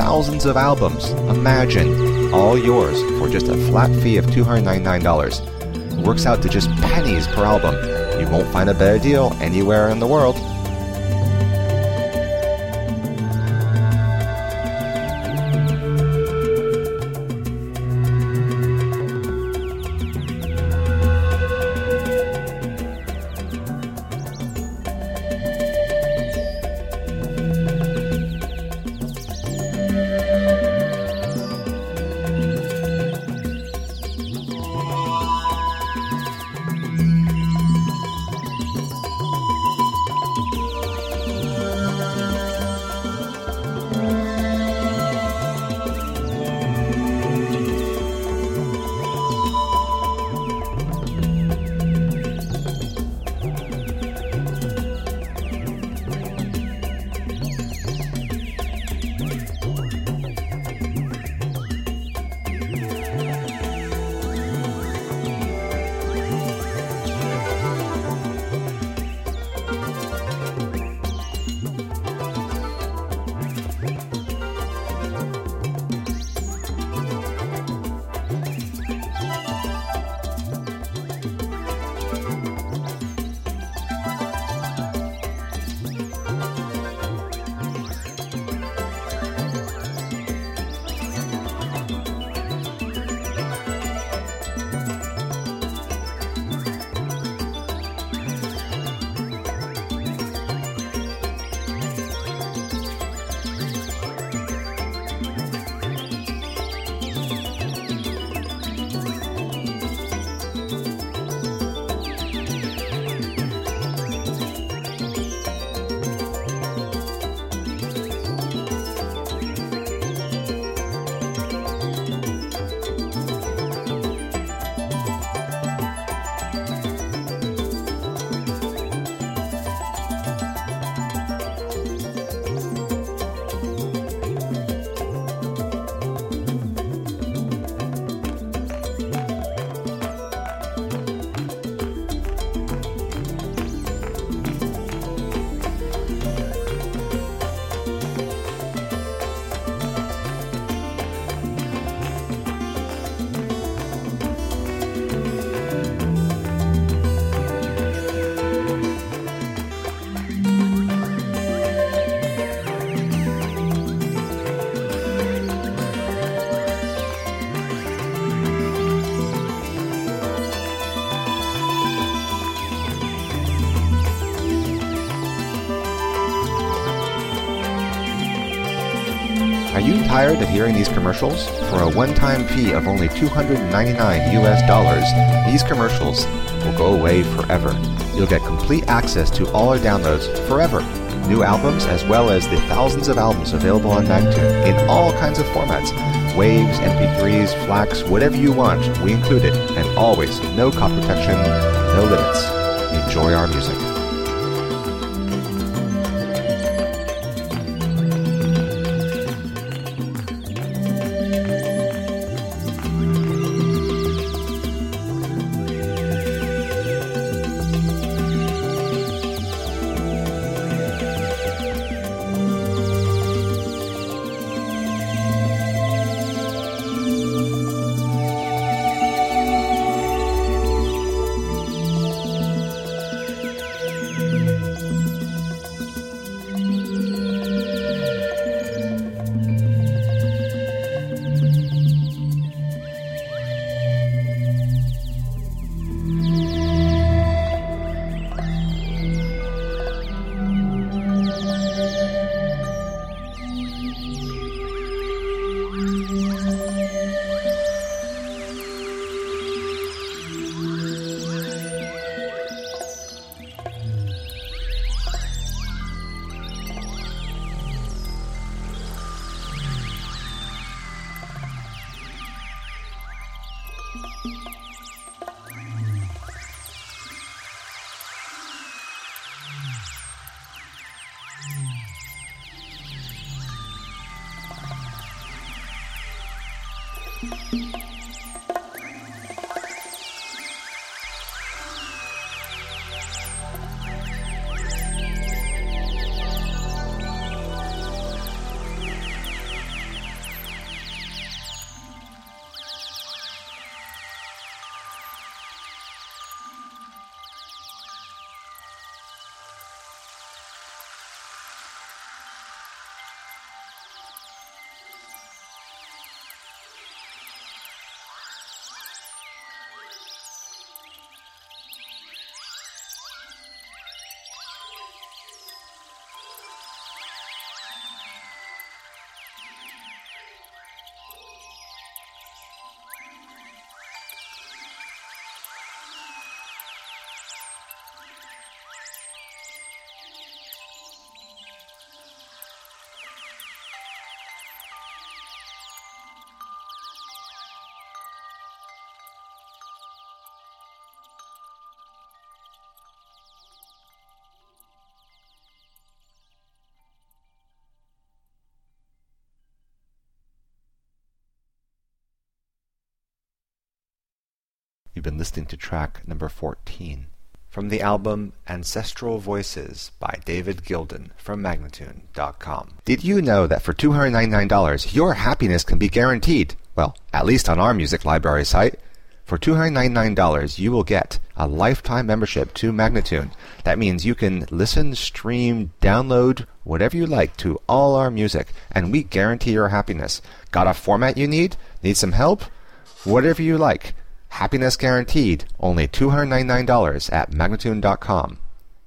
thousands of albums. Imagine, all yours for just a flat fee of $299. It works out to just pennies per album. You won't find a better deal anywhere in the world. Are you tired of hearing these commercials? For a one-time fee of only $299 US, these commercials will go away forever. You'll get complete access to all our downloads forever. New albums as well as the thousands of albums available on MagTune in all kinds of formats. Waves, MP3s, FLACs, whatever you want, we include it. And always, no copy protection, no limits. Enjoy our music. You've been listening to track number 14 from the album Ancestral Voices by David Gilden from Magnatune.com. Did you know that for $299 your happiness can be guaranteed? Well, at least on our music library site. For $299 you will get a lifetime membership to Magnatune. That means you can listen, stream, download, whatever you like to all our music, and we guarantee your happiness. Got a format you need? Need some help? Whatever you like. Happiness guaranteed. Only $299 at Magnatune.com.